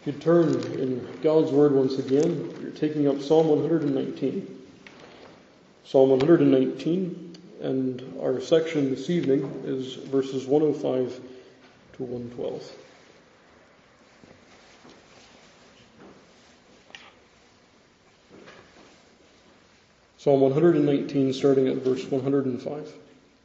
If you turn in God's Word once again, you're taking up Psalm 119. Psalm 119, and our section this evening is verses 105 to 112. Psalm 119, starting at verse 105.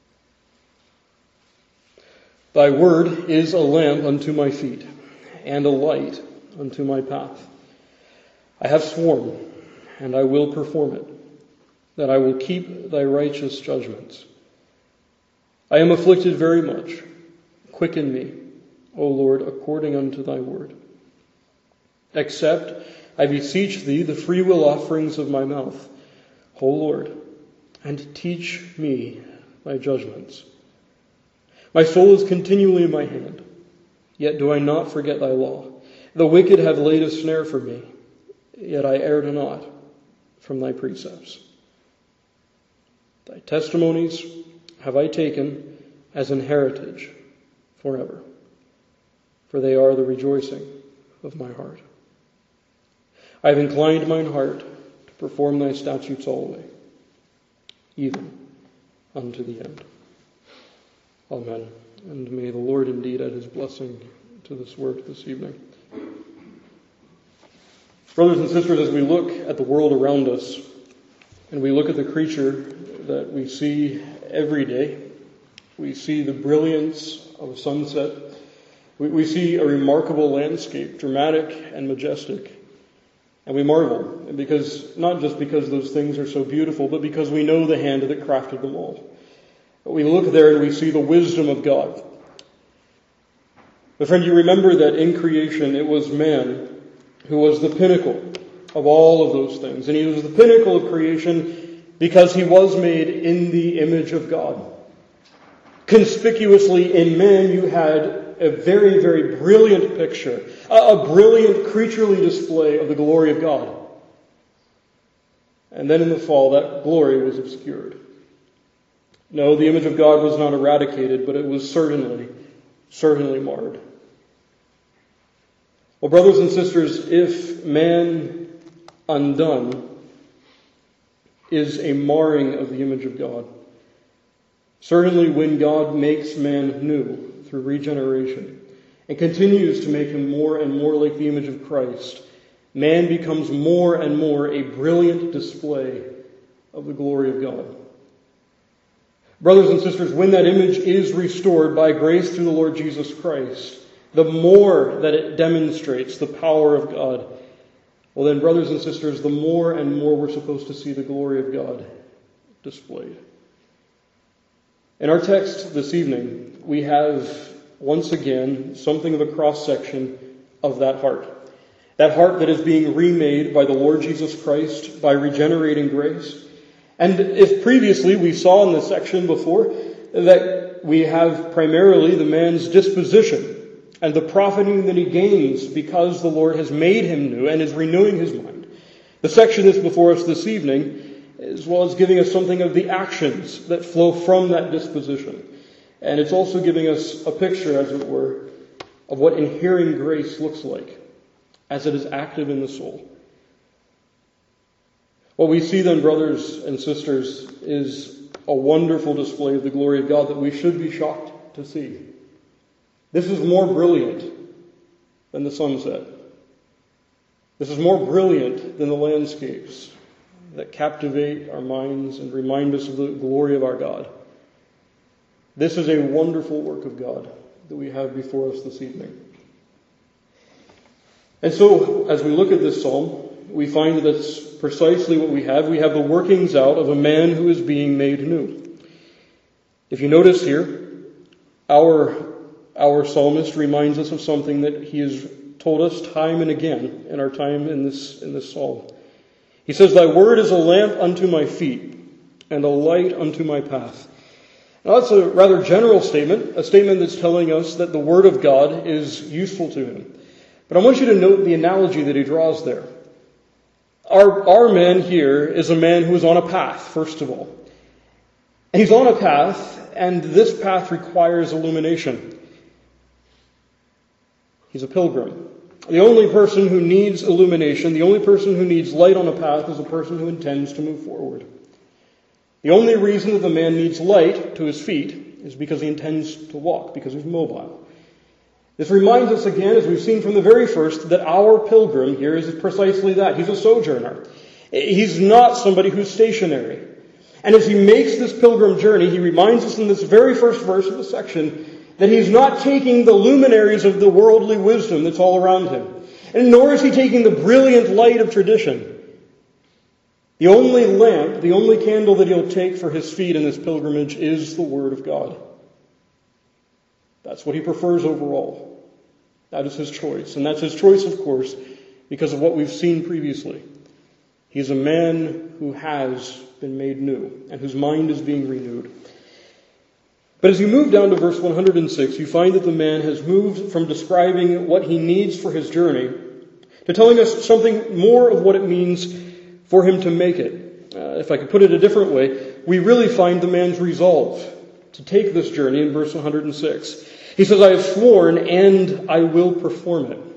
Thy word is a lamp unto my feet, and a light unto my path. I have sworn, and I will perform it, that I will keep thy righteous judgments. I am afflicted very much. Quicken me, O Lord, according unto thy word. Accept, I beseech thee, the freewill offerings of my mouth, O Lord, and teach me thy judgments. My soul is continually in my hand, yet do I not forget thy law. The wicked have laid a snare for me, yet I erred not from thy precepts. Thy testimonies have I taken as an heritage forever, for they are the rejoicing of my heart. I have inclined mine heart to perform thy statutes always, even unto the end. Amen. And may the Lord indeed add his blessing to this work this evening. Brothers and sisters, as we look at the world around us, and we look at the creature that we see every day, we see the brilliance of a sunset. We see a remarkable landscape, dramatic and majestic. And we marvel, not just because those things are so beautiful, but because we know the hand that crafted them all. We look there and we see the wisdom of God. But friend, you remember that in creation it was man who was the pinnacle of all of those things. And he was the pinnacle of creation because he was made in the image of God. Conspicuously in man you had a very, very brilliant picture, a brilliant creaturely display of the glory of God. And then in the fall, that glory was obscured. No, the image of God was not eradicated, but it was certainly marred. Well, brothers and sisters, if man undone is a marring of the image of God, certainly when God makes man new through regeneration and continues to make him more and more like the image of Christ, man becomes more and more a brilliant display of the glory of God. Brothers and sisters, when that image is restored by grace through the Lord Jesus Christ, the more that it demonstrates the power of God, well then, brothers and sisters, the more and more we're supposed to see the glory of God displayed. In our text this evening, we have, once again, something of a cross-section of that heart. That heart that is being remade by the Lord Jesus Christ by regenerating grace. And if previously we saw in the section before that we have primarily the man's disposition and the profiting that he gains because the Lord has made him new and is renewing his mind. The section that's before us this evening, as well as giving us something of the actions that flow from that disposition. And it's also giving us a picture, as it were, of what inhering grace looks like as it is active in the soul. What we see then, brothers and sisters, is a wonderful display of the glory of God that we should be shocked to see. This is more brilliant than the sunset. This is more brilliant than the landscapes that captivate our minds and remind us of the glory of our God. This is a wonderful work of God that we have before us this evening. And so, as we look at this psalm, we find that that's precisely what we have. We have the workings out of a man who is being made new. If you notice here, our psalmist reminds us of something that he has told us time and again in our time in this psalm. He says, Thy word is a lamp unto my feet and a light unto my path. Now that's a rather general statement, a statement that's telling us that the word of God is useful to him. But I want you to note the analogy that he draws there. Our man here is a man who is on a path, first of all. And he's on a path, and this path requires illumination. He's a pilgrim. The only person who needs illumination, the only person who needs light on a path is a person who intends to move forward. The only reason that the man needs light to his feet is because he intends to walk, because he's mobile. This reminds us again, as we've seen from the very first, that our pilgrim here is precisely that. He's a sojourner. He's not somebody who's stationary. And as he makes this pilgrim journey, he reminds us in this very first verse of the section that he's not taking the luminaries of the worldly wisdom that's all around him. And nor is he taking the brilliant light of tradition. The only lamp, the only candle that he'll take for his feet in this pilgrimage is the Word of God. That's what he prefers overall. That is his choice. And that's his choice, of course, because of what we've seen previously. He's a man who has been made new and whose mind is being renewed. But as you move down to verse 106, you find that the man has moved from describing what he needs for his journey to telling us something more of what it means for him to make it. If I could put it a different way, we really find the man's resolve to take this journey in verse 106. He says, I have sworn and I will perform it.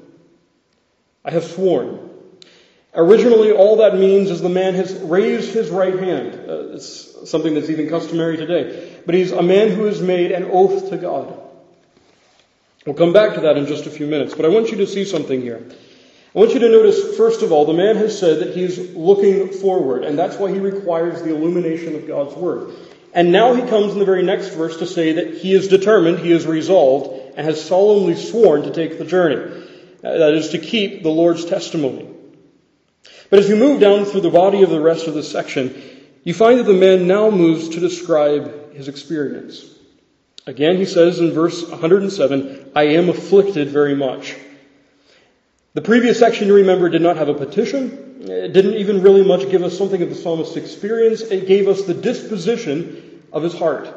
I have sworn. Originally, all that means is the man has raised his right hand. It's something that's even customary today. But he's a man who has made an oath to God. We'll come back to that in just a few minutes. But I want you to see something here. I want you to notice, first of all, the man has said that he's looking forward. And that's why he requires the illumination of God's Word. And now he comes in the very next verse to say that he is determined, he is resolved, and has solemnly sworn to take the journey. That is to keep the Lord's testimony. But as you move down through the body of the rest of this section, you find that the man now moves to describe his experience. Again, he says in verse 107, I am afflicted very much. The previous section, you remember, did not have a petition. It didn't even really much give us something of the psalmist's experience. It gave us the disposition of his heart.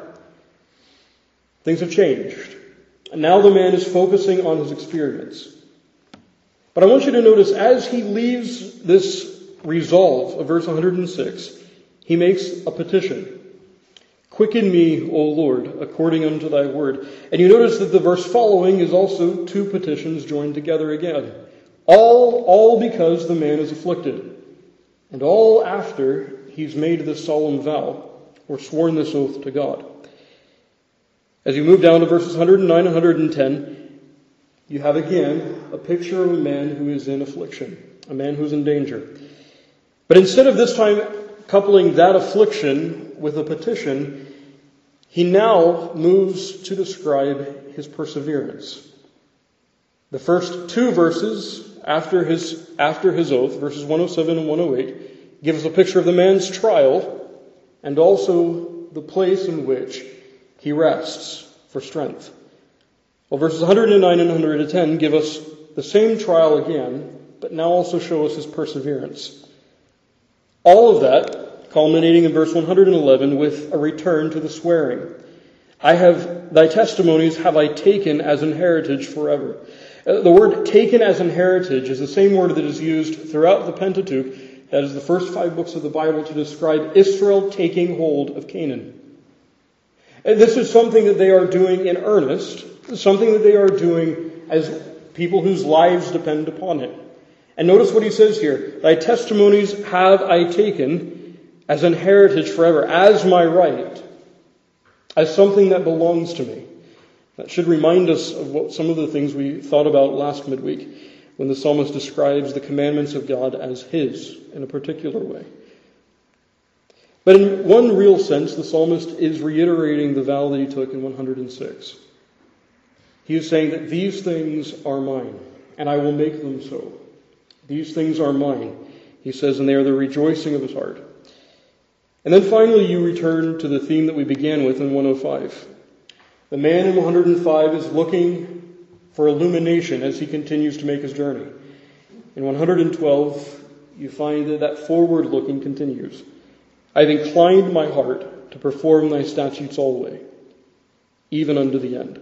Things have changed. And now the man is focusing on his experience. But I want you to notice, as he leaves this resolve of verse 106, he makes a petition. Quicken me, O Lord, according unto thy word. And you notice that the verse following is also two petitions joined together again. All because the man is afflicted. And all after he's made this solemn vow, or sworn this oath to God. As you move down to verses 109 and 110, you have again a picture of a man who is in affliction, a man who's in danger. But instead of this time coupling that affliction with a petition, he now moves to describe his perseverance. The first two verses after his oath, verses 107 and 108, give us a picture of the man's trial and also the place in which he rests for strength. Well, verses 109 and 110 give us the same trial again, but now also show us his perseverance. All of that culminating in verse 111 with a return to the swearing. Thy testimonies have I taken as an heritage forever. The word taken as an heritage is the same word that is used throughout the Pentateuch, that is the first 5 books of the Bible, to describe Israel taking hold of Canaan. And this is something that they are doing in earnest, something that they are doing as people whose lives depend upon it. And notice what he says here. Thy testimonies have I taken as an heritage forever, as my right, as something that belongs to me. That should remind us of some of the things we thought about last midweek when the psalmist describes the commandments of God as his in a particular way. But in one real sense, the psalmist is reiterating the vow that he took in 106. He is saying that these things are mine, and I will make them so. These things are mine, he says, and they are the rejoicing of his heart. And then finally you return to the theme that we began with in 105. The man in 105 is looking for illumination as he continues to make his journey. In 112, you find that forward looking continues. I have inclined my heart to perform thy statutes alway, even unto the end.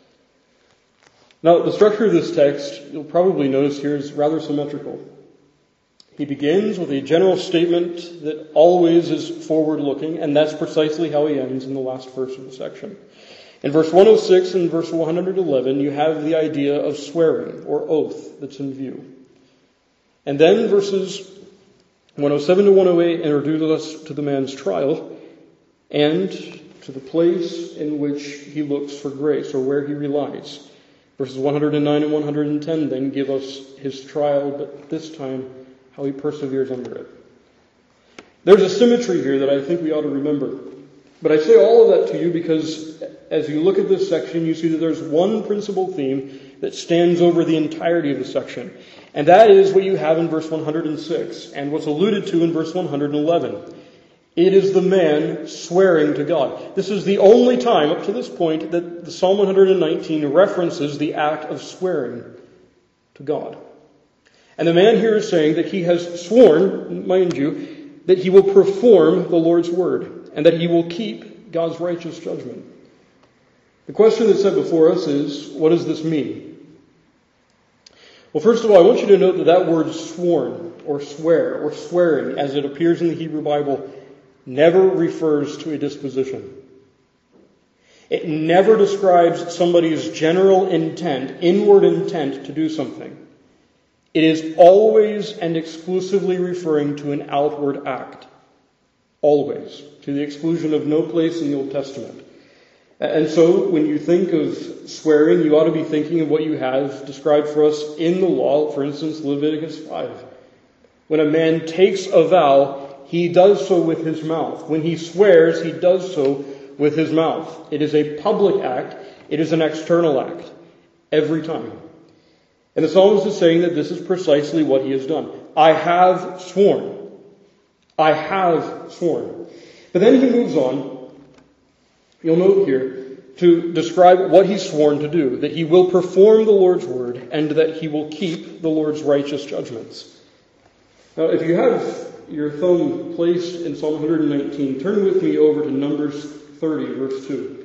Now, the structure of this text, you'll probably notice here, is rather symmetrical. He begins with a general statement that always is forward-looking, and that's precisely how he ends in the last verse of the section. In verse 106 and verse 111, you have the idea of swearing or oath that's in view. And then verses 107 to 108 introduce us to the man's trial and to the place in which he looks for grace or where he relies. Verses 109 and 110 then give us his trial, but this time how he perseveres under it. There's a symmetry here that I think we ought to remember. But I say all of that to you because as you look at this section, you see that there's one principal theme that stands over the entirety of the section. And that is what you have in verse 106 and what's alluded to in verse 111. It is the man swearing to God. This is the only time up to this point that the Psalm 119 references the act of swearing to God. And the man here is saying that he has sworn, mind you, that he will perform the Lord's word and that he will keep God's righteous judgment. The question that's set before us is, what does this mean? Well, first of all, I want you to note that that word sworn or swear or swearing as it appears in the Hebrew Bible never refers to a disposition. It never describes somebody's general intent, inward intent to do something. It is always and exclusively referring to an outward act. Always. To the exclusion of no place in the Old Testament. And so, when you think of swearing, you ought to be thinking of what you have described for us in the law, for instance, Leviticus 5. When a man takes a vow, he does so with his mouth. When he swears, he does so with his mouth. It is a public act. It is an external act. Every time. And the psalmist is saying that this is precisely what he has done. I have sworn. I have sworn. But then he moves on, you'll note here, to describe what he's sworn to do. That he will perform the Lord's word and that he will keep the Lord's righteous judgments. Now, if you have your thumb placed in Psalm 119, turn with me over to Numbers 30, verse 2.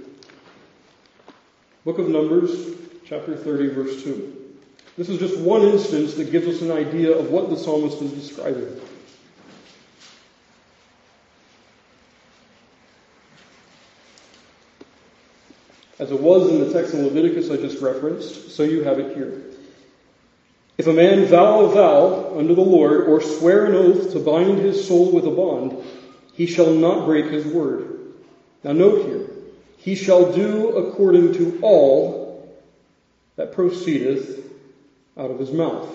Book of Numbers, chapter 30, verse 2. This is just one instance that gives us an idea of what the psalmist is describing. As it was in the text in Leviticus I just referenced, so you have it here. If a man vow a vow unto the Lord, or swear an oath to bind his soul with a bond, he shall not break his word. Now note here, he shall do according to all that proceedeth out of his mouth.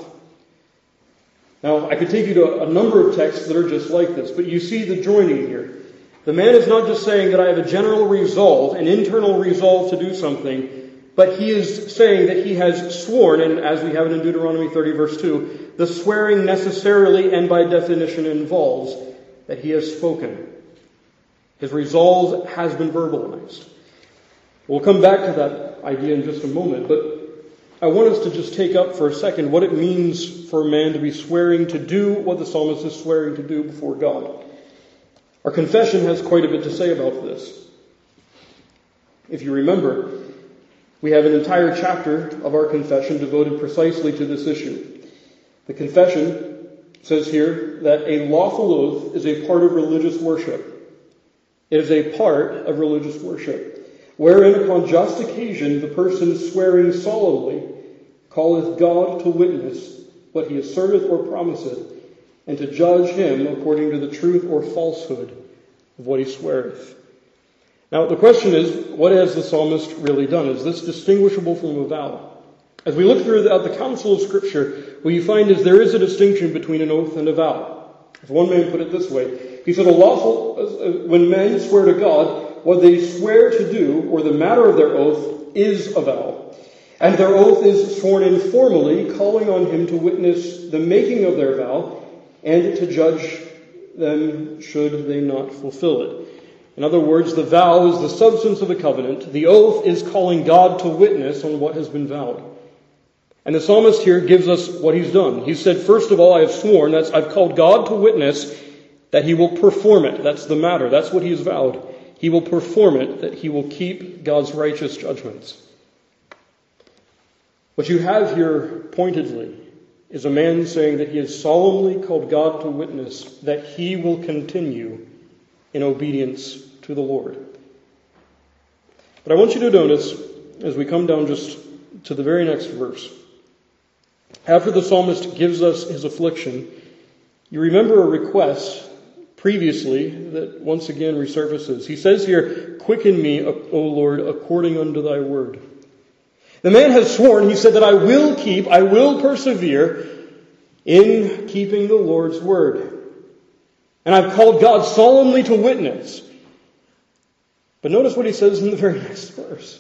Now, I could take you to a number of texts that are just like this, but you see the joining here. The man is not just saying that I have a general resolve, an internal resolve to do something, but he is saying that he has sworn, and as we have it in Deuteronomy 30 verse 2, the swearing necessarily and by definition involves that he has spoken. His resolve has been verbalized. We'll come back to that idea in just a moment, but I want us to just take up for a second what it means for a man to be swearing to do what the psalmist is swearing to do before God. Our confession has quite a bit to say about this. If you remember, we have an entire chapter of our confession devoted precisely to this issue. The confession says here that a lawful oath is a part of religious worship. It is a part of religious worship, wherein upon just occasion the person swearing solemnly calleth God to witness what he asserteth or promiseth, and to judge him according to the truth or falsehood of what he sweareth. Now, the question is, what has the psalmist really done? Is this distinguishable from a vow? As we look throughout the counsel of Scripture, what you find is there is a distinction between an oath and a vow. If one man put it this way, he said, when men swear to God, what they swear to do, or the matter of their oath, is a vow. And their oath is sworn in formally, calling on him to witness the making of their vow, and to judge them should they not fulfill it. In other words, the vow is the substance of a covenant. The oath is calling God to witness on what has been vowed. And the psalmist here gives us what he's done. He said, first of all, I have sworn, I've called God to witness that he will perform it. That's the matter. That's what he has vowed. He will perform it, that he will keep God's righteous judgments. What you have here pointedly is a man saying that he has solemnly called God to witness that he will continue in obedience to the Lord. But I want you to notice, as we come down just to the very next verse, after the psalmist gives us his affliction, you remember a request previously that once again resurfaces. He says here, "Quicken me, O Lord, according unto thy word." The man has sworn, he said, that I will persevere in keeping the Lord's word. And I've called God solemnly to witness. But notice what he says in the very next verse.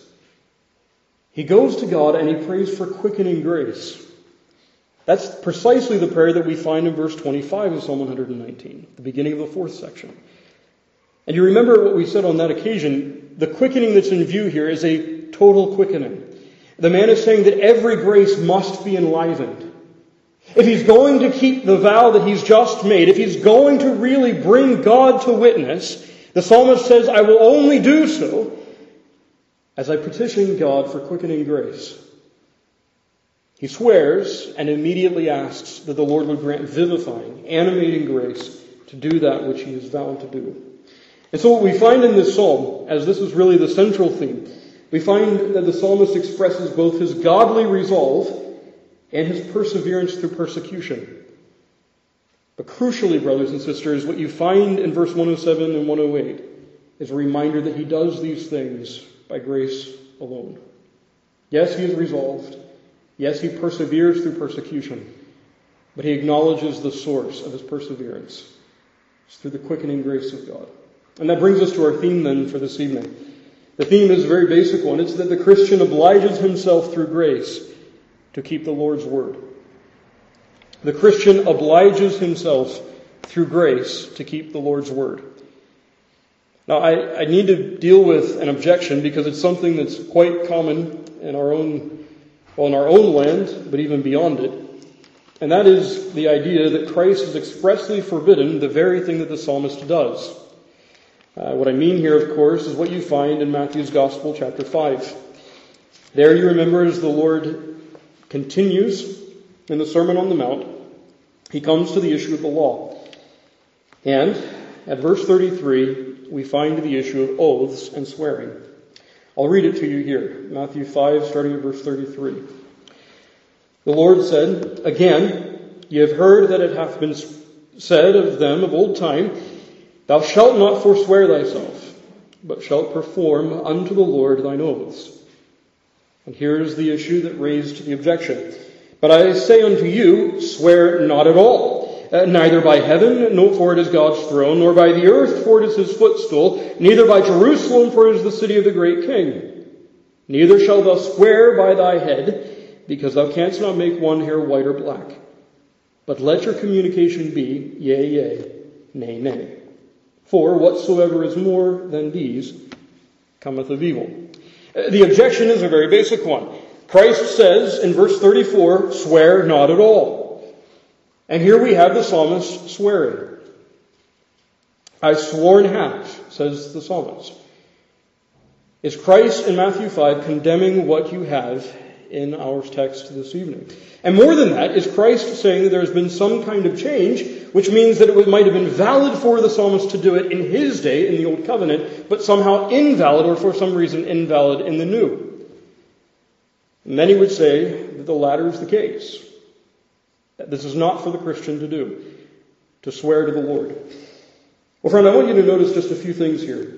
He goes to God and he prays for quickening grace. That's precisely the prayer that we find in verse 25 of Psalm 119, the beginning of the 4th section. And you remember what we said on that occasion, the quickening that's in view here is a total quickening. The man is saying that every grace must be enlivened. If he's going to keep the vow that he's just made, if he's going to really bring God to witness, the psalmist says, I will only do so as I petition God for quickening grace. He swears and immediately asks that the Lord would grant vivifying, animating grace to do that which he has vowed to do. And so what we find in this psalm, as this is really the central theme, we find that the psalmist expresses both his godly resolve and his perseverance through persecution. But crucially, brothers and sisters, what you find in verse 107 and 108 is a reminder that he does these things by grace alone. Yes, he is resolved. Yes, he perseveres through persecution. But he acknowledges the source of his perseverance. It's through the quickening grace of God. And that brings us to our theme then for this evening. The theme is a very basic one. It's that the Christian obliges himself through grace to keep the Lord's word. The Christian obliges himself through grace to keep the Lord's word. Now, I need to deal with an objection because it's something that's quite common in our own land, but even beyond it. And that is the idea that Christ has expressly forbidden the very thing that the psalmist does. What I mean here, of course, is what you find in Matthew's Gospel, chapter 5. There you remember as the Lord continues in the Sermon on the Mount, he comes to the issue of the law. And at verse 33, we find the issue of oaths and swearing. I'll read it to you here. Matthew 5, starting at verse 33. The Lord said, "Again, ye have heard that it hath been said of them of old time, Thou shalt not forswear thyself, but shalt perform unto the Lord thine oaths." And here is the issue that raised the objection. "But I say unto you, swear not at all, neither by heaven, no, for it is God's throne, nor by the earth, for it is his footstool, neither by Jerusalem, for it is the city of the great King. Neither shalt thou swear by thy head, because thou canst not make one hair white or black. But let your communication be, yea, yea, nay, nay. For whatsoever is more than these cometh of evil." The objection is a very basic one. Christ says in verse 34, "Swear not at all." And here we have the psalmist swearing. "I sworn have," says the psalmist. Is Christ in Matthew 5 condemning what you have in our text this evening? And more than that, is Christ saying that there's been some kind of change, which means that it might have been valid for the psalmist to do it in his day, in the Old Covenant, but somehow invalid, or for some reason invalid, in the New? Many would say that the latter is the case. That this is not for the Christian to do, to swear to the Lord. Well, friend, I want you to notice just a few things here.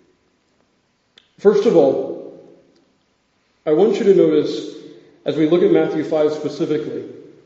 First of all, I want you to notice, as we look at Matthew 5 specifically,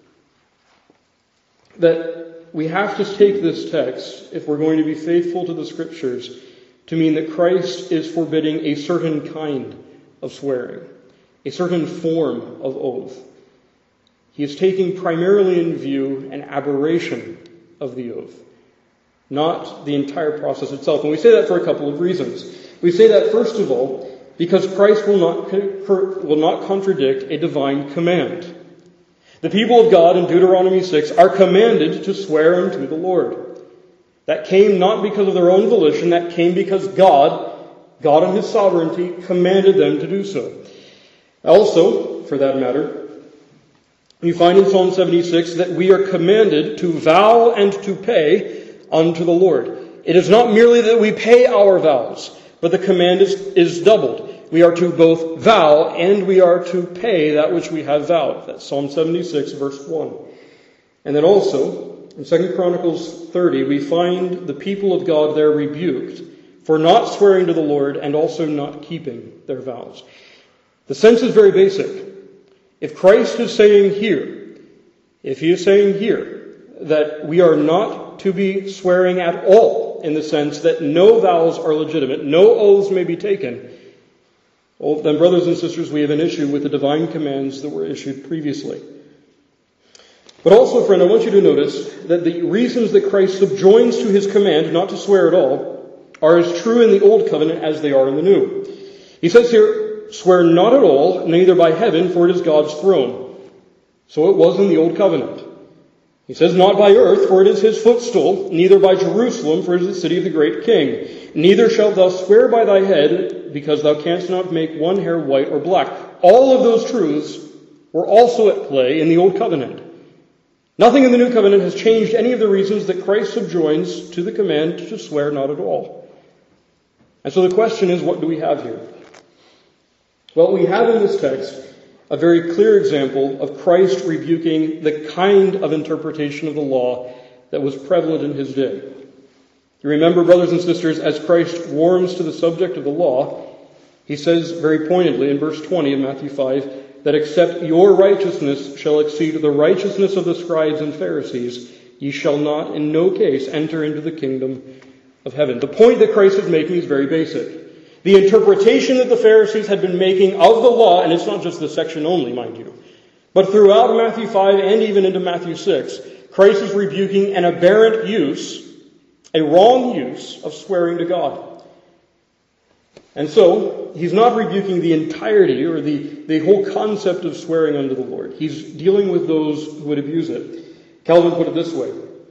that we have to take this text, if we're going to be faithful to the Scriptures, to mean that Christ is forbidding a certain kind of swearing, a certain form of oath. He is taking primarily in view an aberration of the oath, not the entire process itself. And we say that for a couple of reasons. We say that, first of all, because Christ will not contradict a divine command. The people of God in Deuteronomy 6 are commanded to swear unto the Lord. That came not because of their own volition, that came because God in his sovereignty, commanded them to do so. Also, for that matter, you find in Psalm 76 that we are commanded to vow and to pay unto the Lord. It is not merely that we pay our vows, but the command is doubled. We are to both vow and we are to pay that which we have vowed. That's Psalm 76, verse 1. And then also, in 2 Chronicles 30, we find the people of God there rebuked for not swearing to the Lord and also not keeping their vows. The sense is very basic. If Christ is saying here, if he is saying here that we are not to be swearing at all, in the sense that no vows are legitimate, no oaths may be taken, well, then, brothers and sisters, we have an issue with the divine commands that were issued previously. But also, friend, I want you to notice that the reasons that Christ subjoins to his command not to swear at all are as true in the Old Covenant as they are in the New. He says here, swear not at all, neither by heaven, for it is God's throne. So it was in the Old Covenant. He says, not by earth, for it is his footstool, neither by Jerusalem, for it is the city of the great king. Neither shalt thou swear by thy head, because thou canst not make one hair white or black. All of those truths were also at play in the Old Covenant. Nothing in the New Covenant has changed any of the reasons that Christ subjoins to the command to swear not at all. And so the question is, what do we have here? Well, we have in this text a very clear example of Christ rebuking the kind of interpretation of the law that was prevalent in his day. You remember, brothers and sisters, as Christ warms to the subject of the law, he says very pointedly in verse 20 of Matthew 5, that except your righteousness shall exceed the righteousness of the scribes and Pharisees, ye shall not in no case enter into the kingdom of heaven. The point that Christ is making is very basic. The interpretation that the Pharisees had been making of the law, and it's not just this section only, mind you, but throughout Matthew 5 and even into Matthew 6, Christ is rebuking an aberrant use, a wrong use of swearing to God. And so, he's not rebuking the entirety or the whole concept of swearing unto the Lord. He's dealing with those who would abuse it. Calvin put it this way.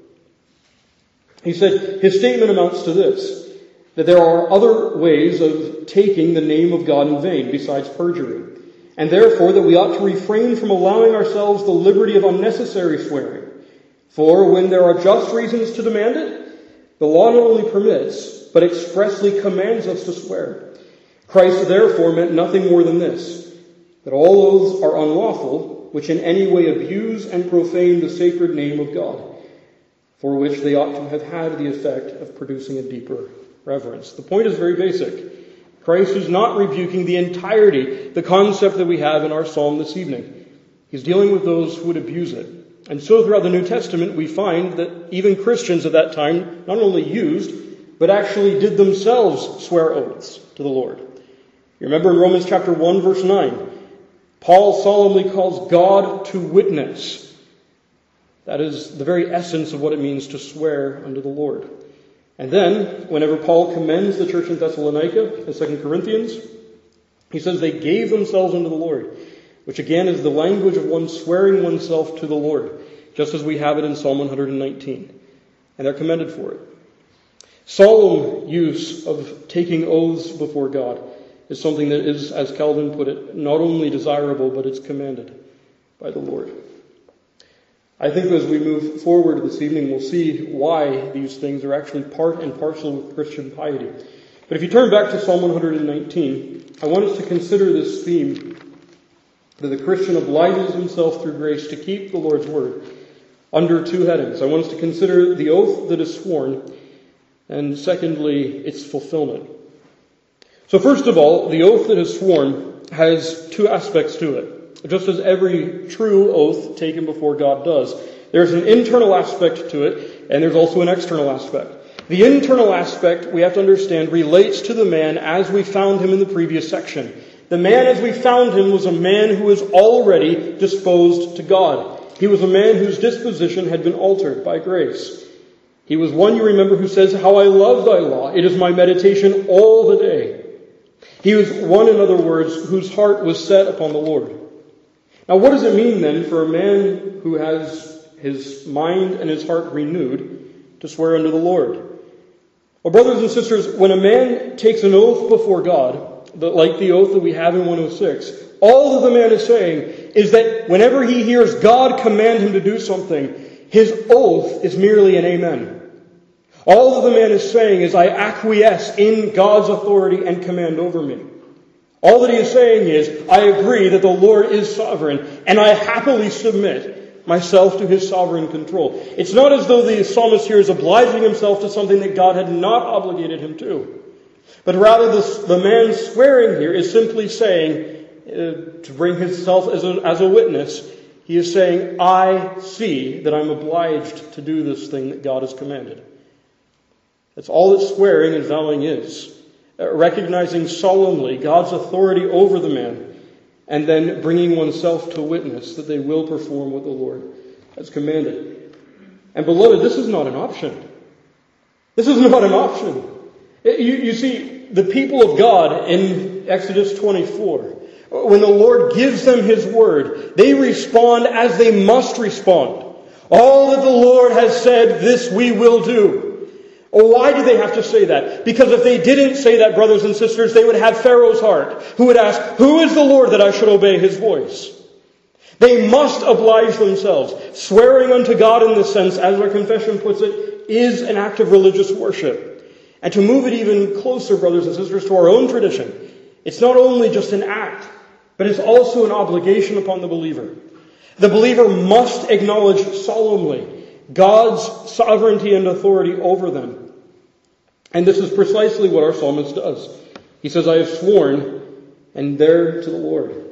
He said, his statement amounts to this, that there are other ways of taking the name of God in vain besides perjury, and therefore that we ought to refrain from allowing ourselves the liberty of unnecessary swearing. For when there are just reasons to demand it, the law not only permits, but expressly commands us to swear. Christ therefore meant nothing more than this, that all oaths are unlawful, which in any way abuse and profane the sacred name of God, for which they ought to have had the effect of producing a deeper reverence. The point is very basic. Christ is not rebuking the entirety, the concept that we have in our psalm this evening. He's dealing with those who would abuse it. And so throughout the New Testament, we find that even Christians at that time not only used, but actually did themselves swear oaths to the Lord. You remember in Romans chapter 1, verse 9, Paul solemnly calls God to witness. That is the very essence of what it means to swear unto the Lord. And then, whenever Paul commends the church in Thessalonica, in 2 Corinthians, he says they gave themselves unto the Lord, which again is the language of one swearing oneself to the Lord, just as we have it in Psalm 119. And they're commended for it. Solemn use of taking oaths before God is something that is, as Calvin put it, not only desirable, but it's commanded by the Lord. I think as we move forward this evening, we'll see why these things are actually part and parcel with Christian piety. But if you turn back to Psalm 119, I want us to consider this theme that the Christian obliges himself through grace to keep the Lord's word under two headings. I want us to consider the oath that is sworn, and secondly, its fulfillment. So first of all, the oath that is sworn has two aspects to it. Just as every true oath taken before God does. There's an internal aspect to it, and there's also an external aspect. The internal aspect, we have to understand, relates to the man as we found him in the previous section. The man as we found him was a man who was already disposed to God. He was a man whose disposition had been altered by grace. He was one, you remember, who says, "How I love thy law. It is my meditation all the day." He was one, in other words, whose heart was set upon the Lord. Now, what does it mean then for a man who has his mind and his heart renewed to swear unto the Lord? Well, brothers and sisters, when a man takes an oath before God, like the oath that we have in 106, all that the man is saying is that whenever he hears God command him to do something, his oath is merely an amen. All that the man is saying is, I acquiesce in God's authority and command over me. All that he is saying is, I agree that the Lord is sovereign, and I happily submit myself to his sovereign control. It's not as though the psalmist here is obliging himself to something that God had not obligated him to. But rather the man swearing here is simply saying, to bring himself as a witness, he is saying, I see that I'm obliged to do this thing that God has commanded. That's all that swearing and vowing is. Recognizing solemnly God's authority over the man, and then bringing oneself to witness that they will perform what the Lord has commanded. And beloved, this is not an option. This is not an option. You see, the people of God in Exodus 24, when the Lord gives them his word, they respond as they must respond. All that the Lord has said, this we will do. Why do they have to say that? Because if they didn't say that, brothers and sisters, they would have Pharaoh's heart, who would ask, who is the Lord that I should obey his voice? They must oblige themselves. Swearing unto God in this sense, as our confession puts it, is an act of religious worship. And to move it even closer, brothers and sisters, to our own tradition, it's not only just an act, but it's also an obligation upon the believer. The believer must acknowledge solemnly God's sovereignty and authority over them. And this is precisely what our psalmist does. He says, I have sworn, and there to the Lord.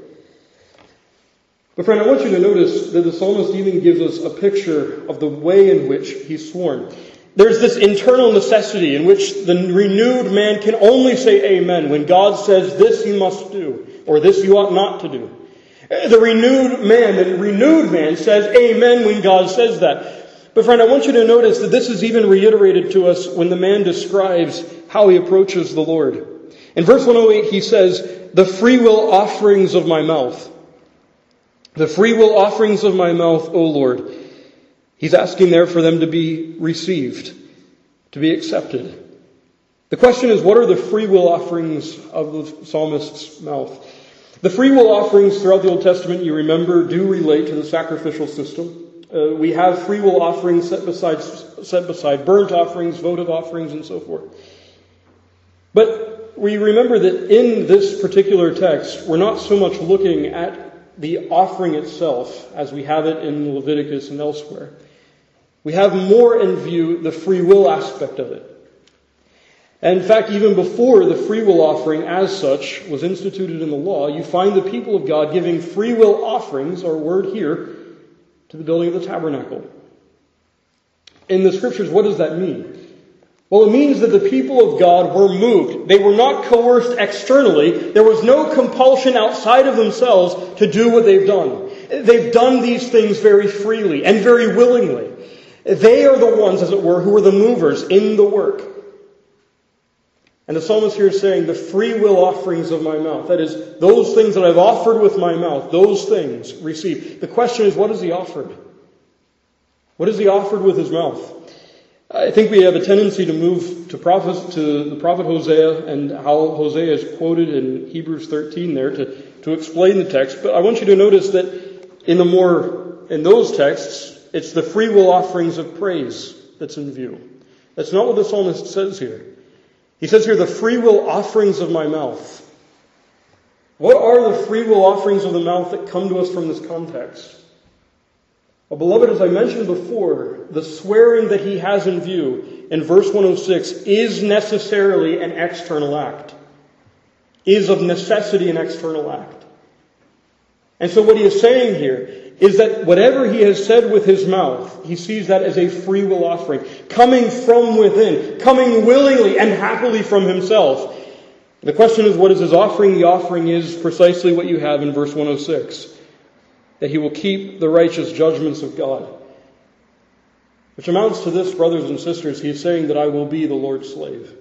But friend, I want you to notice that the psalmist even gives us a picture of the way in which he's sworn. There's this internal necessity in which the renewed man can only say amen when God says this you must do, or this you ought not to do. The renewed man says amen when God says that. But friend, I want you to notice that this is even reiterated to us when the man describes how he approaches the Lord. In verse 108 he says, the free will offerings of my mouth. The free will offerings of my mouth, O Lord. He's asking there for them to be received, to be accepted. The question is, what are the free will offerings of the psalmist's mouth? The free will offerings throughout the Old Testament, you remember, do relate to the sacrificial system. We have free will offerings set beside burnt offerings, votive offerings, and so forth. But we remember that in this particular text, we're not so much looking at the offering itself as we have it in Leviticus and elsewhere. We have more in view the free will aspect of it. And in fact, even before the free will offering as such was instituted in the law, you find the people of God giving free will offerings, our word here, to the building of the tabernacle. In the scriptures, what does that mean? Well, it means that the people of God were moved. They were not coerced externally. There was no compulsion outside of themselves to do what they've done. They've done these things very freely and very willingly. They are the ones, as it were, who are the movers in the work. And the psalmist here is saying, the free will offerings of my mouth, that is, those things that I've offered with my mouth, those things receive. The question is, what has he offered? What has he offered with his mouth? I think we have a tendency to move to the prophet Hosea and how Hosea is quoted in Hebrews 13 there to explain the text. But I want you to notice that in those texts, it's the free will offerings of praise that's in view. That's not what the psalmist says here. He says here, the free will offerings of my mouth. What are the free will offerings of the mouth that come to us from this context? Well, beloved, as I mentioned before, the swearing that he has in view in verse 106 is necessarily an external act. Is of necessity an external act. And so what he is saying here is that whatever he has said with his mouth, he sees that as a free will offering, coming from within, coming willingly and happily from himself. The question is, what is his offering? The offering is precisely what you have in verse 106, that he will keep the righteous judgments of God. Which amounts to this, brothers and sisters, he is saying that I will be the Lord's slave.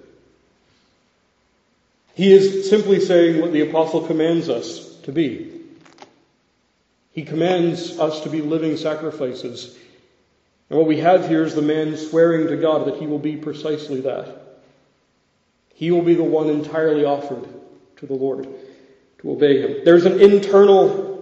He is simply saying what the apostle commands us to be. He commands us to be living sacrifices. And what we have here is the man swearing to God that he will be precisely that. He will be the one entirely offered to the Lord to obey him. There's an internal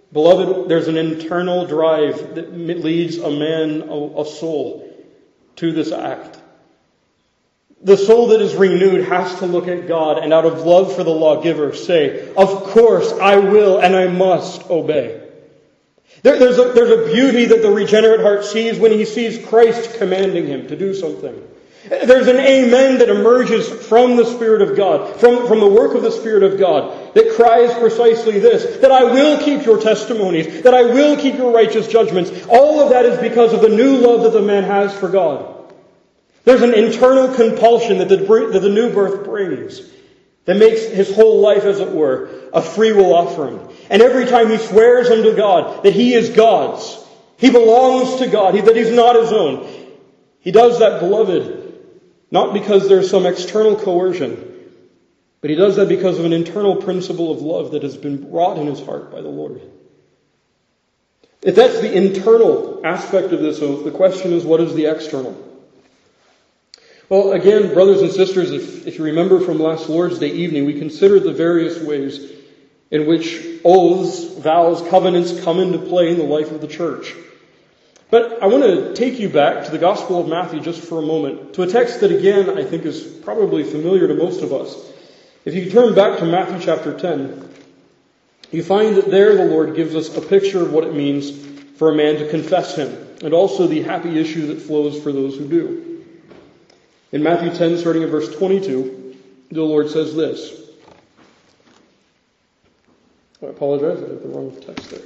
drive that leads a soul to this act. The soul that is renewed has to look at God and out of love for the lawgiver say, of course I will and I must obey. There's a beauty that the regenerate heart sees when he sees Christ commanding him to do something. There's an amen that emerges from the Spirit of God, from the work of the Spirit of God, that cries precisely this, that I will keep your testimonies, that I will keep your righteous judgments. All of that is because of the new love that the man has for God. There's an internal compulsion that the new birth brings that makes his whole life, as it were, a free will offering. And every time he swears unto God that he is God's, he belongs to God, that he's not his own, he does that, beloved, not because there's some external coercion, but he does that because of an internal principle of love that has been wrought in his heart by the Lord. If that's the internal aspect of this oath, the question is, what is the external? Well, again, brothers and sisters, if you remember from last Lord's Day evening, we considered the various ways in which oaths, vows, covenants come into play in the life of the church. But I want to take you back to the Gospel of Matthew just for a moment, to a text that, again, I think is probably familiar to most of us. If you turn back to Matthew chapter 10, you find that there the Lord gives us a picture of what it means for a man to confess him, and also the happy issue that flows for those who do. In Matthew 10, starting at verse 22, the Lord says this. I apologize, I had the wrong text there.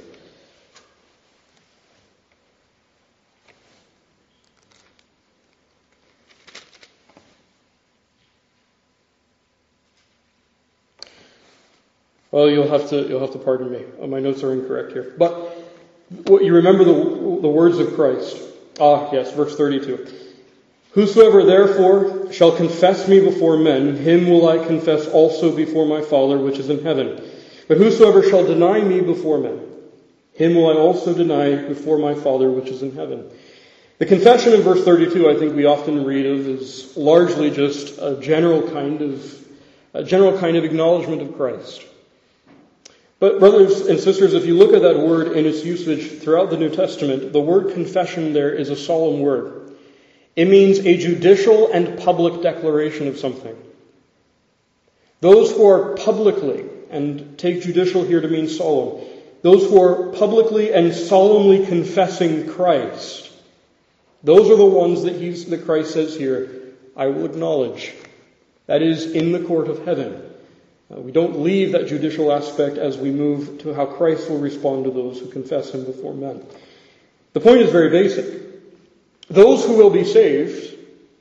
Well, you'll have to pardon me. My notes are incorrect here. But you remember the words of Christ. Ah, yes, verse 32. Whosoever therefore shall confess me before men, him will I confess also before my Father which is in heaven. But whosoever shall deny me before men, him will I also deny before my Father which is in heaven. The confession in verse 32, I think we often read of, is largely just a general kind of acknowledgement of Christ. But brothers and sisters, if you look at that word in its usage throughout the New Testament, the word confession there is a solemn word. It means a judicial and public declaration of something. Those who are publicly, and take judicial here to mean solemn, those who are publicly and solemnly confessing Christ, those are the ones that Christ says here, I will acknowledge. That is, in the court of heaven. We don't leave that judicial aspect as we move to how Christ will respond to those who confess him before men. The point is very basic. Those who will be saved,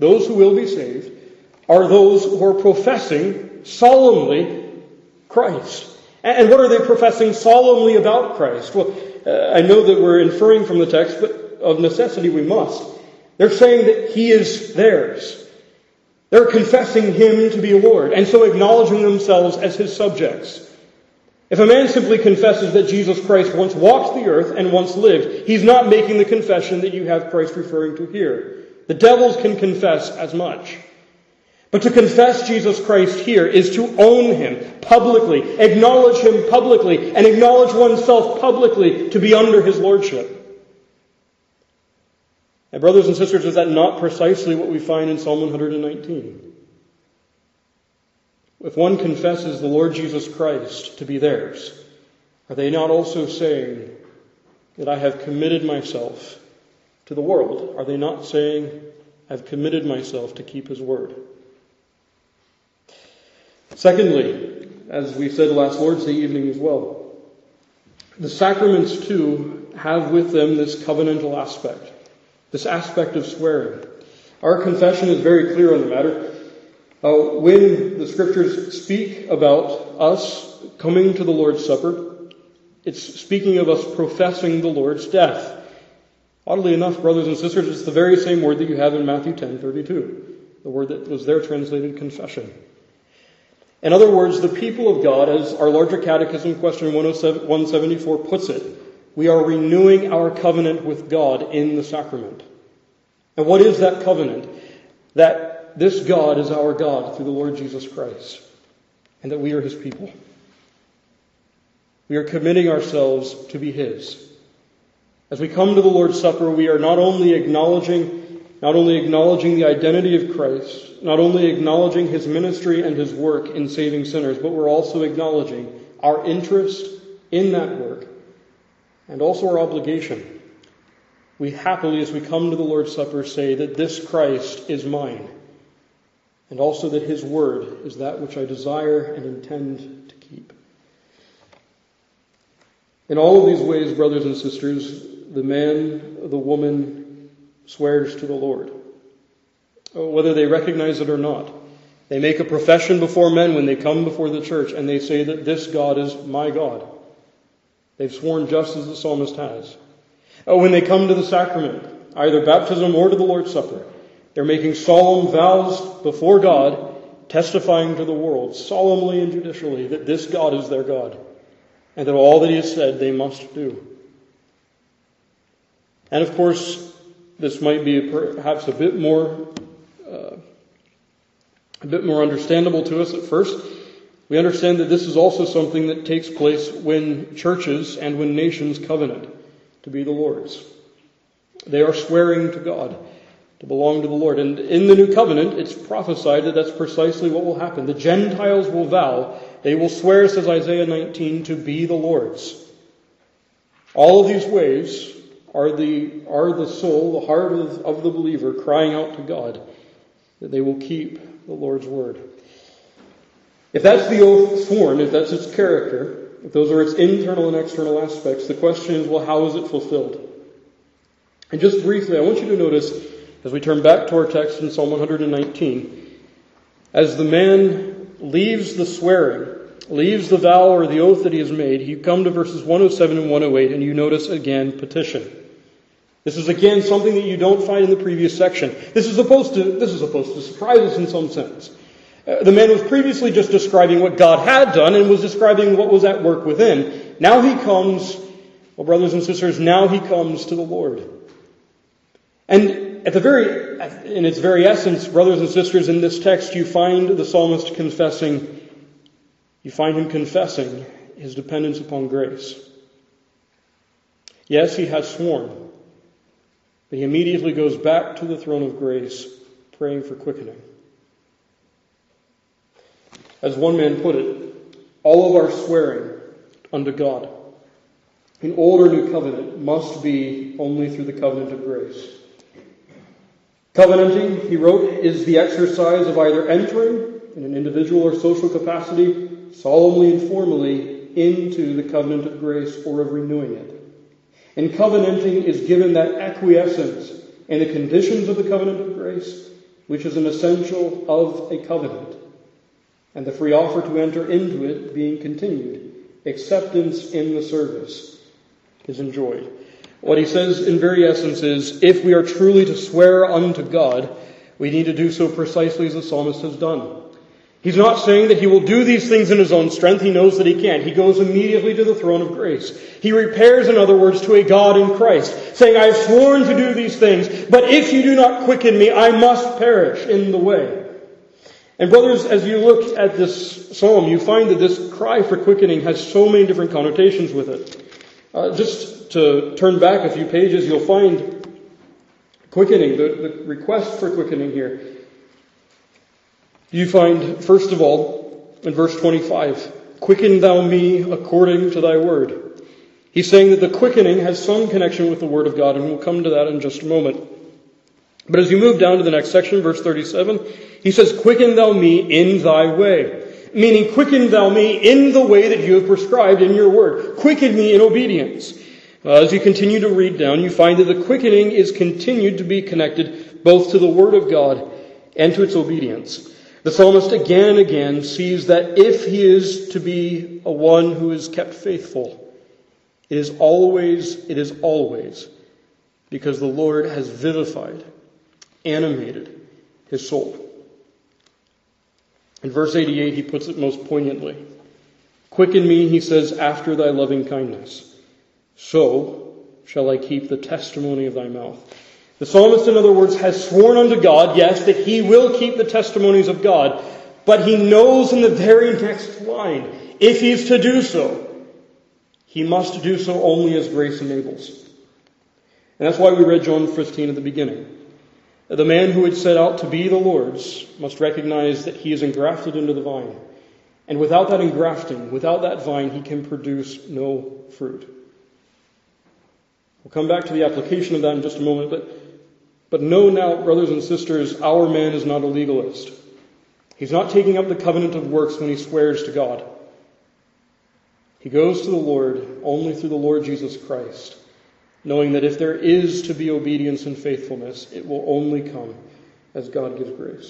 are those who are professing solemnly Christ. And what are they professing solemnly about Christ? Well, I know that we're inferring from the text, but of necessity we must. They're saying that he is theirs. They're confessing him to be Lord, and so acknowledging themselves as his subjects. If a man simply confesses that Jesus Christ once walked the earth and once lived, he's not making the confession that you have Christ referring to here. The devils can confess as much. But to confess Jesus Christ here is to own him publicly, acknowledge him publicly, and acknowledge oneself publicly to be under his lordship. And brothers and sisters, is that not precisely what we find in Psalm 119? If one confesses the Lord Jesus Christ to be theirs, are they not also saying that I have committed myself to the world? Are they not saying I've committed myself to keep his word? Secondly, as we said last Lord's Day evening as well, the sacraments too have with them this covenantal aspect, this aspect of swearing. Our confession is very clear on the matter. When the Scriptures speak about us coming to the Lord's Supper, it's speaking of us professing the Lord's death. Oddly enough, brothers and sisters, it's the very same word that you have in Matthew 10:32, the word that was there translated confession. In other words, the people of God, as our larger catechism, question 174 puts it, we are renewing our covenant with God in the sacrament. And what is that covenant? That this God is our God through the Lord Jesus Christ, and that we are his people. We are committing ourselves to be his. As we come to the Lord's Supper, we are not only acknowledging not only acknowledging the identity of Christ, not only acknowledging his ministry and his work in saving sinners, but we're also acknowledging our interest in that work and also our obligation. We happily, as we come to the Lord's Supper, say that this Christ is mine, and also that his word is that which I desire and intend to keep. In all of these ways, brothers and sisters, the man, the woman swears to the Lord, whether they recognize it or not. They make a profession before men when they come before the church, and they say that this God is my God. They've sworn just as the psalmist has. When they come to the sacrament, either baptism or to the Lord's Supper, they're making solemn vows before God, testifying to the world, solemnly and judicially, that this God is their God, and that all that he has said they must do. And of course, this might be perhaps a bit more understandable to us at first. We understand that this is also something that takes place when churches and when nations covenant to be the Lord's. They are swearing to God to belong to the Lord. And in the new covenant, it's prophesied that that's precisely what will happen. The Gentiles will vow, they will swear, says Isaiah 19, to be the Lord's. All of these ways are the soul, the heart of the believer crying out to God that they will keep the Lord's word. If that's the oath sworn, if that's its character, if those are its internal and external aspects, the question is, well, how is it fulfilled? And just briefly, I want you to notice, as we turn back to our text in Psalm 119, as the man leaves the swearing, leaves the vow or the oath that he has made, you come to verses 107 and 108, and you notice again petition. This is again something that you don't find in the previous section. This is supposed to surprise us in some sense. The man was previously just describing what God had done and was describing what was at work within. Now he comes, well, brothers and sisters, now he comes to the Lord. And in its very essence, brothers and sisters, in this text you find the psalmist confessing his dependence upon grace. Yes, he has sworn, but he immediately goes back to the throne of grace, praying for quickening. As one man put it, all of our swearing unto God in old or new covenant must be only through the covenant of grace. Covenanting, he wrote, is the exercise of either entering, in an individual or social capacity, solemnly and formally into the covenant of grace or of renewing it. And covenanting is given that acquiescence in the conditions of the covenant of grace, which is an essential of a covenant, and the free offer to enter into it being continued. Acceptance in the service is enjoyed. What he says in very essence is, if we are truly to swear unto God, we need to do so precisely as the psalmist has done. He's not saying that he will do these things in his own strength. He knows that he can't. He goes immediately to the throne of grace. He repairs, in other words, to a God in Christ, saying, I have sworn to do these things, but if you do not quicken me, I must perish in the way. And brothers, as you look at this psalm, you find that this cry for quickening has so many different connotations with it. Just to turn back a few pages, you'll find quickening, the request for quickening here. You find, first of all, in verse 25, quicken thou me according to thy word. He's saying that the quickening has some connection with the word of God, and we'll come to that in just a moment. But as you move down to the next section, verse 37, he says, quicken thou me in thy way. Meaning, quicken thou me in the way that you have prescribed in your word. Quicken me in obedience. As you continue to read down, you find that the quickening is continued to be connected both to the word of God and to its obedience. The psalmist again and again sees that if he is to be a one who is kept faithful, it is always because the Lord has vivified, animated his soul. In verse 88, he puts it most poignantly. Quicken me, he says, after thy loving kindness. So shall I keep the testimony of thy mouth. The psalmist, in other words, has sworn unto God, yes, that he will keep the testimonies of God. But he knows in the very next line, if he is to do so, he must do so only as grace enables. And that's why we read John 15 at the beginning. The man who would set out to be the Lord's must recognize that he is engrafted into the vine. And without that engrafting, without that vine, he can produce no fruit. We'll come back to the application of that in just a moment, but know now, brothers and sisters, our man is not a legalist. He's not taking up the covenant of works when he swears to God. He goes to the Lord only through the Lord Jesus Christ, knowing that if there is to be obedience and faithfulness, it will only come as God gives grace.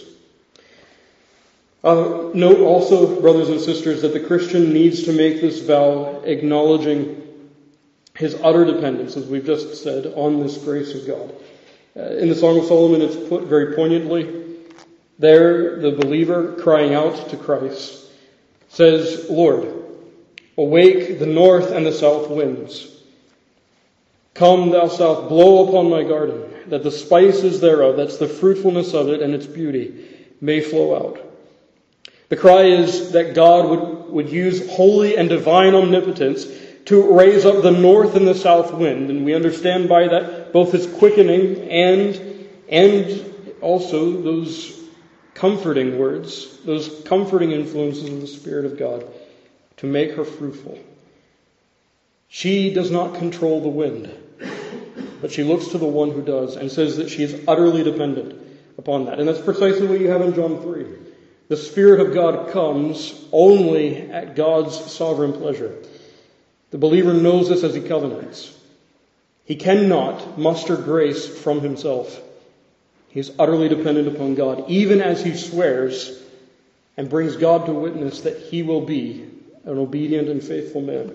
Note also, brothers and sisters, that the Christian needs to make this vow acknowledging his utter dependence, as we've just said, on this grace of God. In the Song of Solomon, it's put very poignantly. There, the believer, crying out to Christ, says, Lord, awake the north and the south winds. Come, thou south, blow upon my garden, that the spices thereof, that's the fruitfulness of it and its beauty, may flow out. The cry is that God would use holy and divine omnipotence to raise up the north and the south wind. And we understand by that both his quickening and also those comforting words, those comforting influences of the Spirit of God to make her fruitful. She does not control the wind, but she looks to the one who does and says that she is utterly dependent upon that. And that's precisely what you have in John 3. The Spirit of God comes only at God's sovereign pleasure. The believer knows this as he covenants. He cannot muster grace from himself. He is utterly dependent upon God, even as he swears and brings God to witness that he will be an obedient and faithful man.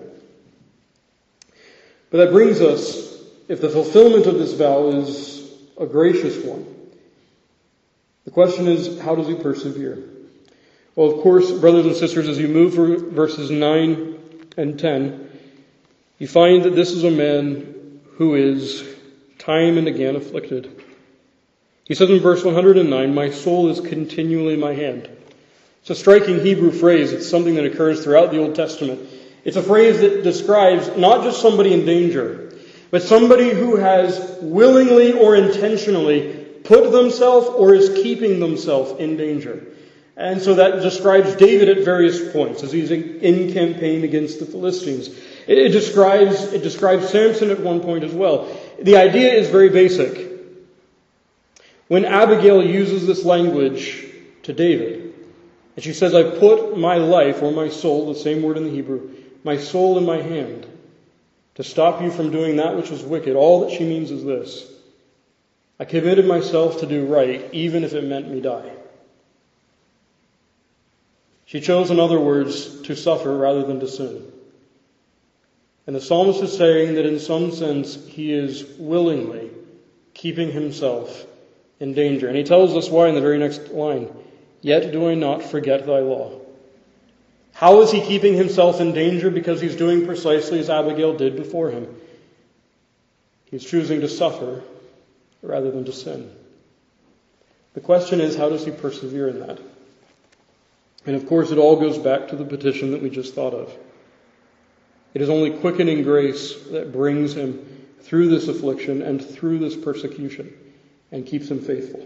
But that brings us, if the fulfillment of this vow is a gracious one, the question is, how does he persevere? Well, of course, brothers and sisters, as you move through verses 9 and 10, you find that this is a man who is time and again afflicted. He says in verse 109, my soul is continually in my hand. It's a striking Hebrew phrase. It's something that occurs throughout the Old Testament. It's a phrase that describes not just somebody in danger, but somebody who has willingly or intentionally put themselves or is keeping themselves in danger. And so that describes David at various points as he's in campaign against the Philistines. It describes Samson at one point as well. The idea is very basic. When Abigail uses this language to David, and she says, I put my life, or my soul, the same word in the Hebrew, my soul in my hand, to stop you from doing that which is wicked, all that she means is this: I committed myself to do right, even if it meant me die. She chose, in other words, to suffer rather than to sin. And the psalmist is saying that in some sense he is willingly keeping himself in danger. And he tells us why in the very next line. Yet do I not forget thy law. How is he keeping himself in danger? Because he's doing precisely as Abigail did before him. He's choosing to suffer rather than to sin. The question is, how does he persevere in that? And of course, it all goes back to the petition that we just thought of. It is only quickening grace that brings him through this affliction and through this persecution and keeps him faithful.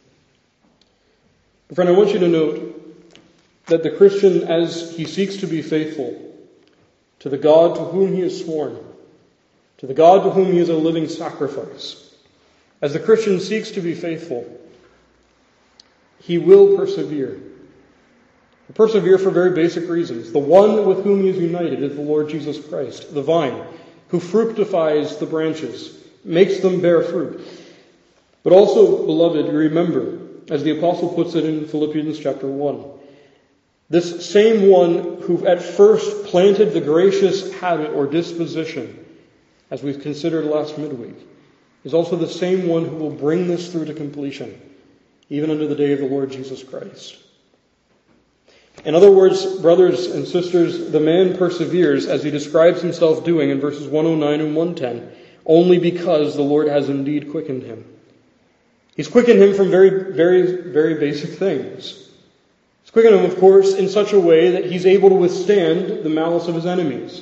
But friend, I want you to note that the Christian, as he seeks to be faithful to the God to whom he is sworn, to the God to whom he is a living sacrifice, as the Christian seeks to be faithful, he will persevere. He'll persevere for very basic reasons. The one with whom he is united is the Lord Jesus Christ, the vine, who fructifies the branches, makes them bear fruit. But also, beloved, remember, as the apostle puts it in Philippians chapter 1, this same one who at first planted the gracious habit or disposition, as we've considered last midweek, is also the same one who will bring this through to completion, even unto the day of the Lord Jesus Christ. In other words, brothers and sisters, the man perseveres as he describes himself doing in verses 109 and 110, only because the Lord has indeed quickened him. He's quickened him from very, very, very basic things. He's quickened him, of course, in such a way that he's able to withstand the malice of his enemies.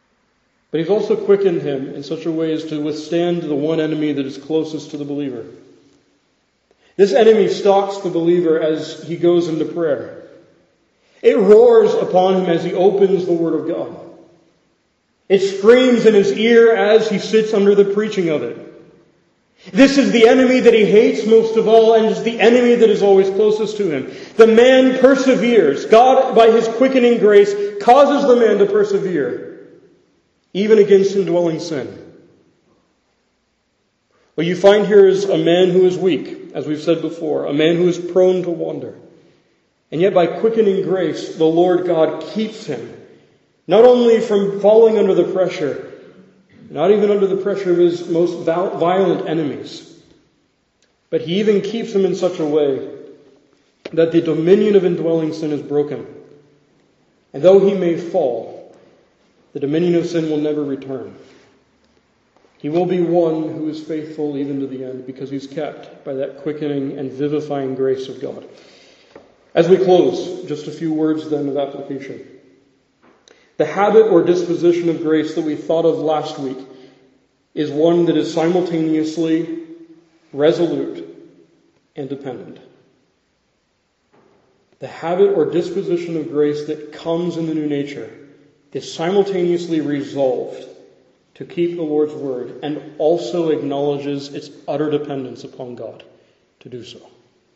But he's also quickened him in such a way as to withstand the one enemy that is closest to the believer, This enemy stalks the believer as he goes into prayer. It roars upon him as he opens the Word of God. It screams in his ear as he sits under the preaching of it. This is the enemy that he hates most of all, and is the enemy that is always closest to him. The man perseveres. God, by His quickening grace, causes the man to persevere, even against indwelling sin. What you find here is a man who is weak, as we've said before, a man who is prone to wander. And yet by quickening grace, the Lord God keeps him, not only from falling under the pressure, not even under the pressure of his most violent enemies, but He even keeps him in such a way that the dominion of indwelling sin is broken. And though he may fall, the dominion of sin will never return. He will be one who is faithful even to the end, because he's kept by that quickening and vivifying grace of God. As we close, just a few words then of application. The habit or disposition of grace that we thought of last week is one that is simultaneously resolute and dependent. The habit or disposition of grace that comes in the new nature is simultaneously resolved to keep the Lord's word and also acknowledges its utter dependence upon God to do so.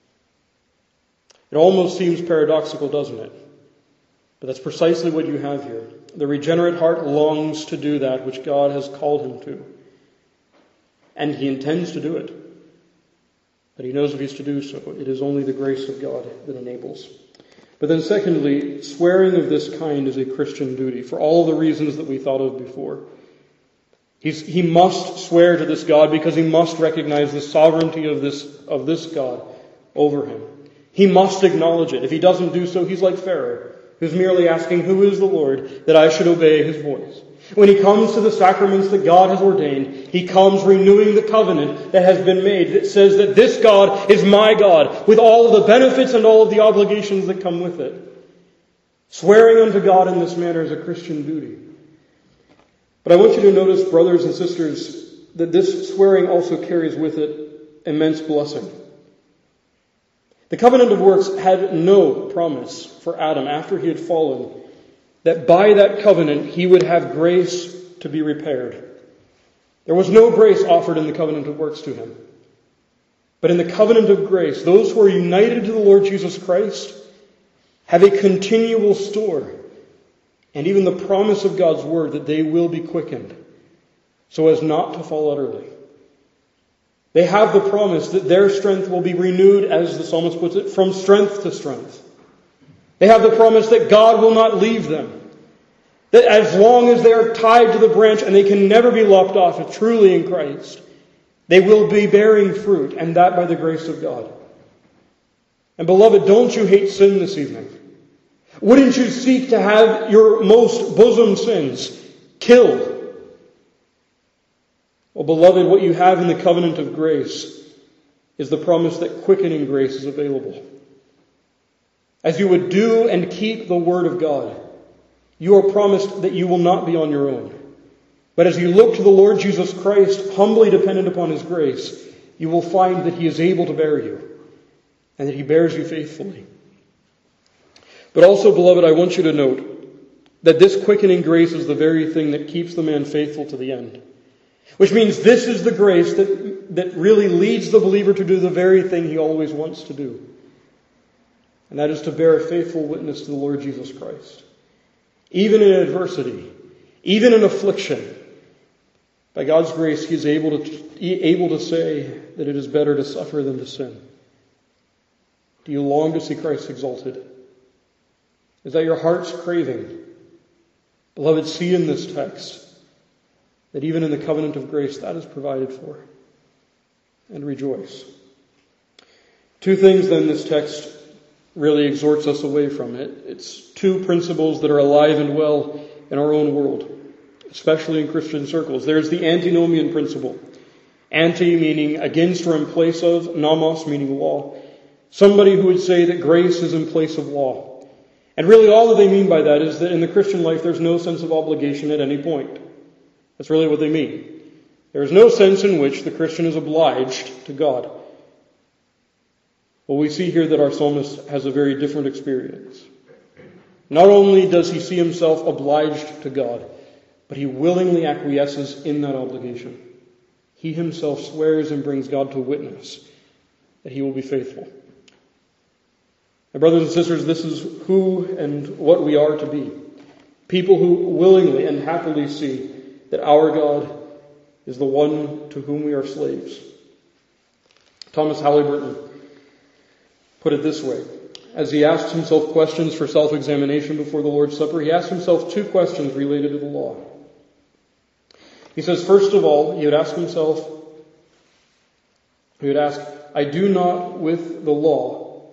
It almost seems paradoxical, doesn't it? But that's precisely what you have here. The regenerate heart longs to do that which God has called him to. And he intends to do it. But he knows if he's to do so, it is only the grace of God that enables. But then secondly, swearing of this kind is a Christian duty for all the reasons that we thought of before. He must swear to this God because he must recognize the sovereignty of this God over him. He must acknowledge it. If he doesn't do so, he's like Pharaoh, who's merely asking, "Who is the Lord, that I should obey his voice?" When he comes to the sacraments that God has ordained, he comes renewing the covenant that has been made that says that this God is my God, with all of the benefits and all of the obligations that come with it. Swearing unto God in this manner is a Christian duty. But I want you to notice, brothers and sisters, that this swearing also carries with it immense blessing. The covenant of works had no promise for Adam after he had fallen that by that covenant he would have grace to be repaired. There was no grace offered in the covenant of works to him. But in the covenant of grace, those who are united to the Lord Jesus Christ have a continual store and even the promise of God's word that they will be quickened so as not to fall utterly. They have the promise that their strength will be renewed, as the psalmist puts it, from strength to strength. They have the promise that God will not leave them. That as long as they are tied to the branch and they can never be lopped off truly in Christ, they will be bearing fruit, and that by the grace of God. And beloved, don't you hate sin this evening? Wouldn't you seek to have your most bosom sins killed? Well, beloved, what you have in the covenant of grace is the promise that quickening grace is available. As you would do and keep the word of God, you are promised that you will not be on your own. But as you look to the Lord Jesus Christ, humbly dependent upon his grace, you will find that he is able to bear you, and that he bears you faithfully. But also, beloved, I want you to note that this quickening grace is the very thing that keeps the man faithful to the end. Which means this is the grace that really leads the believer to do the very thing he always wants to do. And that is to bear a faithful witness to the Lord Jesus Christ. Even in adversity, even in affliction, by God's grace, he is able to say that it is better to suffer than to sin. Do you long to see Christ exalted? Is that your heart's craving? Beloved, see in this text that even in the covenant of grace, that is provided for. And rejoice. Two things then this text really exhorts us away from it. It's two principles that are alive and well in our own world, especially in Christian circles. There's the antinomian principle. Anti meaning against or in place of, nomos meaning law. Somebody who would say that grace is in place of law. And really all that they mean by that is that in the Christian life there's no sense of obligation at any point. That's really what they mean. There is no sense in which the Christian is obliged to God. Well, we see here that our psalmist has a very different experience. Not only does he see himself obliged to God, but he willingly acquiesces in that obligation. He himself swears and brings God to witness that he will be faithful. My brothers and sisters, this is who and what we are to be. People who willingly and happily see that our God is the one to whom we are slaves. Thomas Halliburton put it this way. As he asked himself questions for self-examination before the Lord's Supper, he asked himself two questions related to the law. He says, first of all, he would ask, I do not wish the law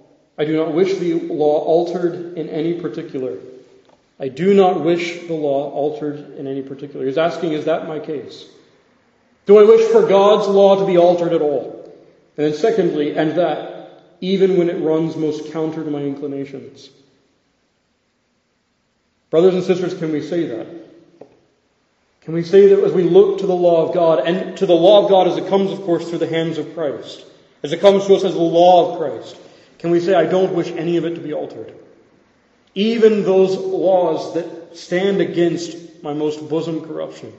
altered in any particular. I do not wish the law altered in any particular. He's asking, is that my case? Do I wish for God's law to be altered at all? And then secondly, and that, even when it runs most counter to my inclinations. Brothers and sisters, can we say that? Can we say that as we look to the law of God, and to the law of God as it comes, of course, through the hands of Christ, as it comes to us as the law of Christ, can we say, I don't wish any of it to be altered? Even those laws that stand against my most bosom corruption.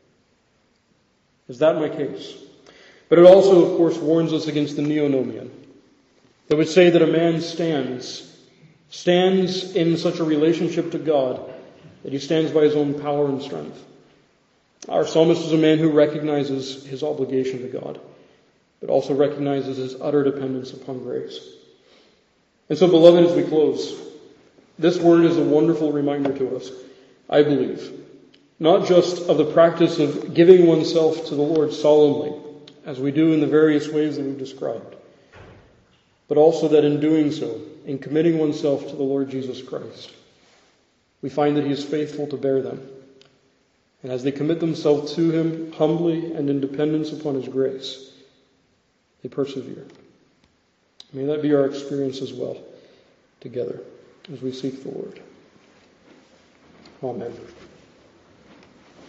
Is that my case? But it also, of course, warns us against the neonomian. That would say that a man stands in such a relationship to God that he stands by his own power and strength. Our psalmist is a man who recognizes his obligation to God, but also recognizes his utter dependence upon grace. And so, beloved, as we close, this word is a wonderful reminder to us, I believe, not just of the practice of giving oneself to the Lord solemnly, as we do in the various ways that we've described, but also that in doing so, in committing oneself to the Lord Jesus Christ, we find that he is faithful to bear them. And as they commit themselves to him humbly and in dependence upon his grace, they persevere. May that be our experience as well, together, as we seek the Lord. Amen.